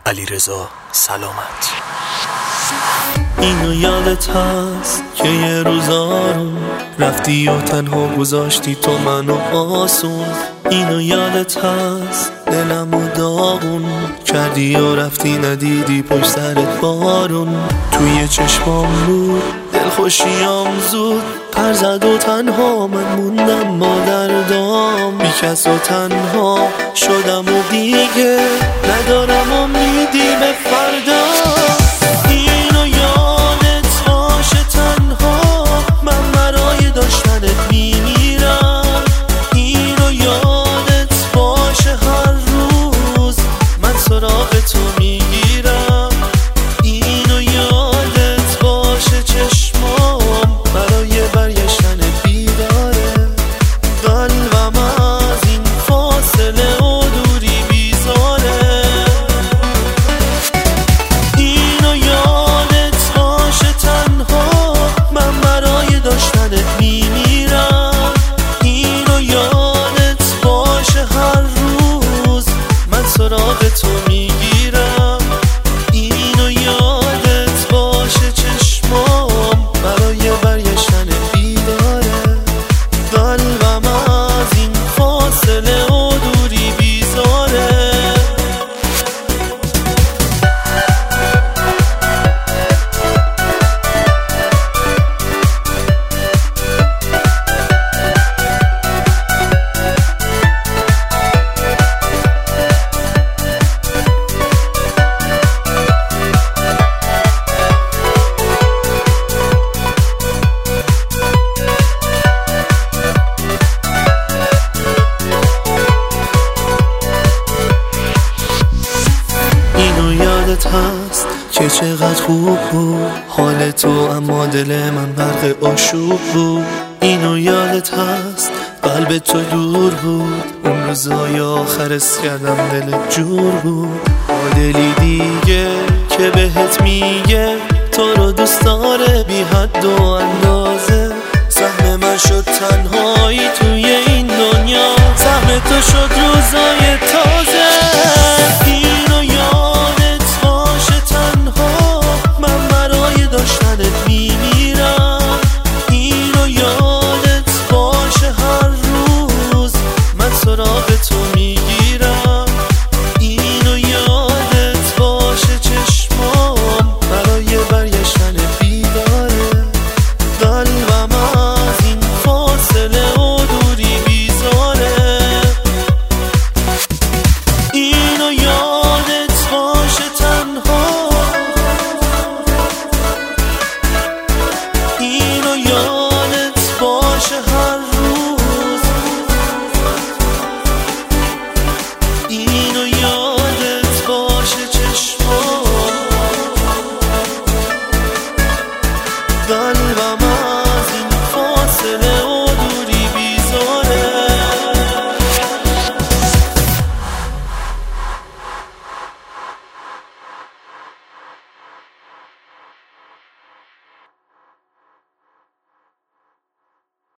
علیرضا سلامت. اینو یادت هست که یه روزا رو رفتی و تنها گذاشتی تو منو آسون. اینو یادت هست دلمو داغون کردی و رفتی ندیدی پشت سرت بارون. توی چشمام بود دلخوشیام زود پر زد و تنها من موندم با دردام. بی کس و تنها شدم و دیگه ندارم امیدی به فردا. اینو یادت باشه تنها من برای داشتنت میمیرم. اینو یادت باشه هر روز من سراغ تو میگیرم. اینو یادت باشه چشمام برای برگشتنت بیداره. قلبم از این فاصله و دوری بیزاره. اینو یادت باشه تنها من برای داشتنت میمیرم. اینو یادت باشه هر روز من سراغ تو میگیرم. اینو یادت باشه چشمام برای برگشتنت بیداره. قلبم از این فاصله و دوری بیزاره. اینو یادت هست که چقدر خوب بود حال تو اما دل من غرق آشوب بود. اینو یادت هست قلب تو دور بود اون روزای آخر اس کردم دلت جور بود. با دلی دیگه که بهت میگه تو رو دوست داره بی حد و اندازه. سهم من شد تنهایی توی این دنیا، سهم تو شد روزای تازه.